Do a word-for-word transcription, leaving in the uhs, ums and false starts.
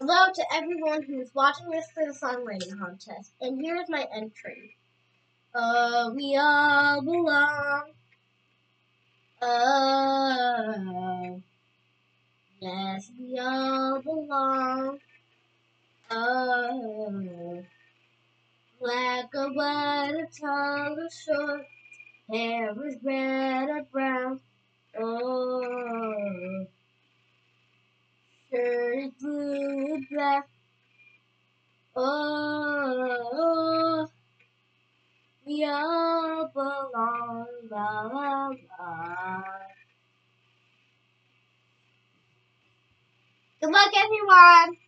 Hello to everyone who's watching this for the songwriting contest. And here's my entry. Uh, we all belong. Uh, yes, we all belong. Uh, black or white or tall or short, hair is red or brown. Oh, shirt is blue or black. Oh, we all belong, la la la. Good luck, everyone!